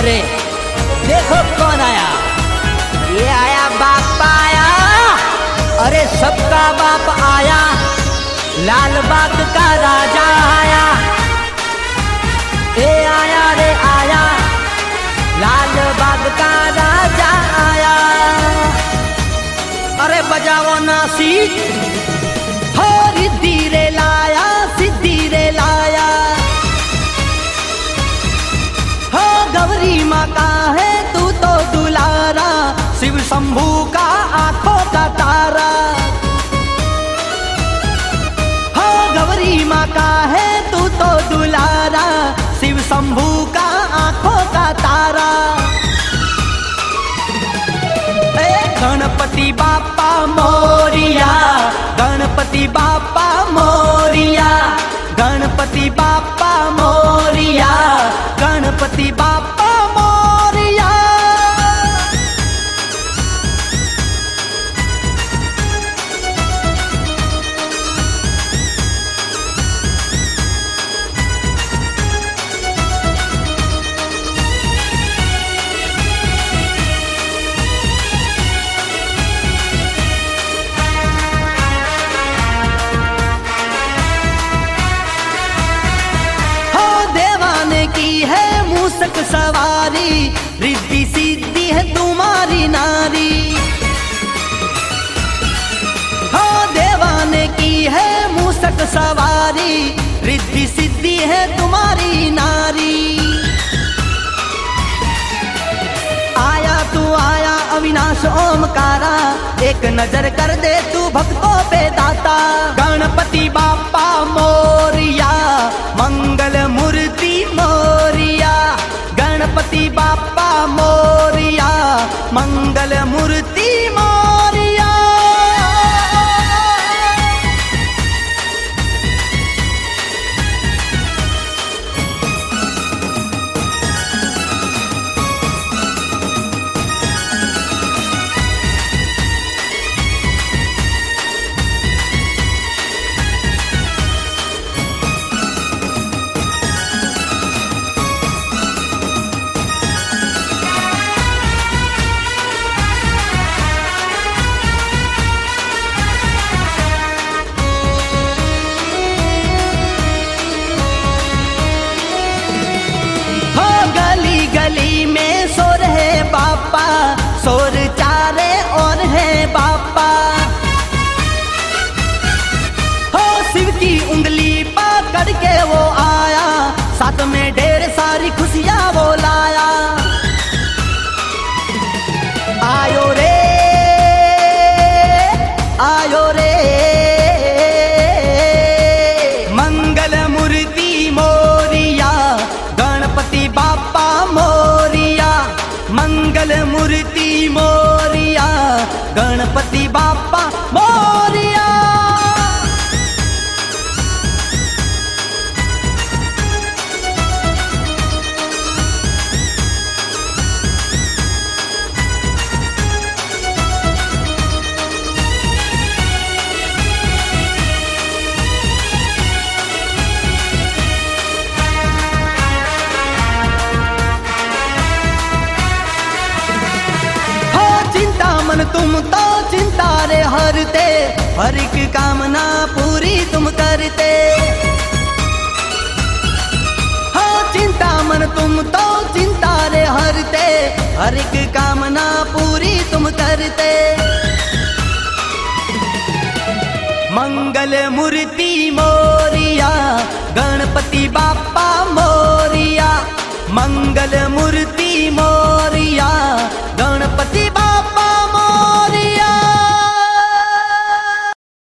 अरे देखो कौन आया, ये आया बाप आया, अरे सबका बाप आया, लाल बाग का राजा आया, ए आया रे आया, लाल बाग का राजा आया। अरे बजाओ नासी, हो रिद्धि रे लाया, सिद्धि रे लाया, हो गौरी माँ का है तू तो दुलारा, शिव शंभू का आंखों का तारा, हो गौरी माँ का है तू तो दुलारा, शिव शंभू का आंखों का तारा। गणपति बापा मोरिया, गणपति बापा मोरिया, गणपति बापा मोरिया, गणपति बापा मोरिया। की है मूसक सवारी, रिद्धि सिद्धि है तुम्हारी नारी, हो देवाने की है मूसक सवारी, रिद्धि सिद्धि है तुम्हारी नारी। आया तू आया अविनाश ओमकारा, एक नजर कर दे तू भक्तों पे दाता। गणपति बापा मोरिया, मंगल मूर्ति मोरिया, गणपति बापा मोरिया, मंगल मूर्ति मोरिया। गली में शोर है बापा, शोर चारे और है बापा, हो शिव की उंगली पकड़ के वो आया, साथ में ढेर सारी खुशियां वो लाया। आयो रे आयो रे, मंगल मूर्ति मोरिया, गणपति बापा मोरिया, मंगल मूर्ति मोरिया, गणपति बापा मोरिया। तुम तो चिंता रे हरते, हर एक कामना पूरी तुम करते, हो चिंता मन तुम तो चिंता रे हरते, हर एक कामना पूरी तुम करते। मंगल मूर्ति मोरिया, गणपति बापा मोरिया, मंगल मूर्ति मोरिया।